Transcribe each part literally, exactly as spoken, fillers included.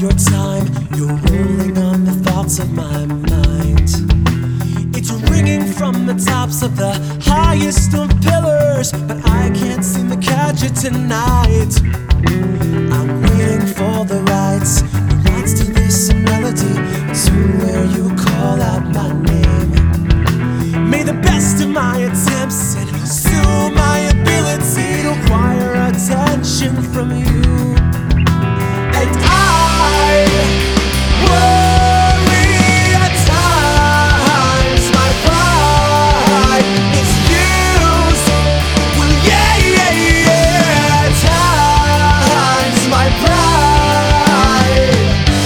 your time. You're rolling on the thoughts of my mind. It's ringing from the tops of the highest of pillars, but I can't seem to catch it tonight. I'm waiting for the rights, the rights to this melody, to where you call out my name. May the best of my attempts and soon my ability to acquire attention from you. And I worry at times, my pride is used. Well, yeah, yeah, yeah, at times, my pride.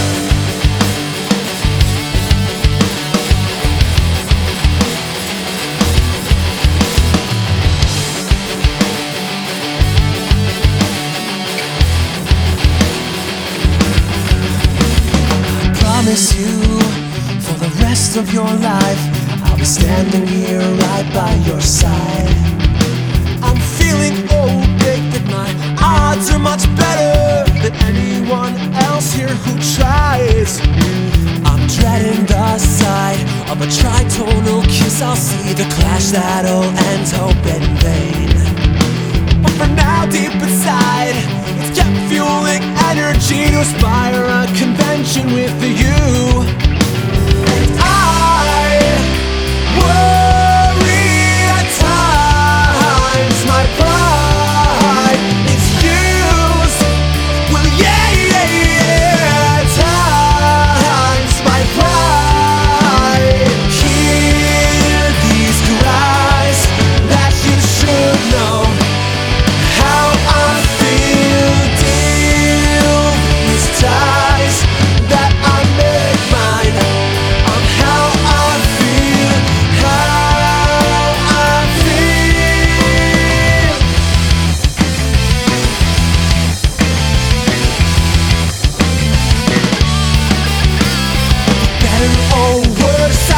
Promise you, for the rest of your life, I'll be standing here right by your side. I'm feeling oh big that my odds are much better than anyone else here who tries. I'm dreading the sight of a tritonal kiss. I'll see the clash that'll end hope in vain. But for now, deep inside, it's kept fueling energy to aspire a convention with you. And I worry at times, my pride is used. Well, yeah, yeah, yeah, at times, my pride. Hear these cries that you should know. How I feel, deal with ties that I make mine. On how I feel, how I feel. Better or worse,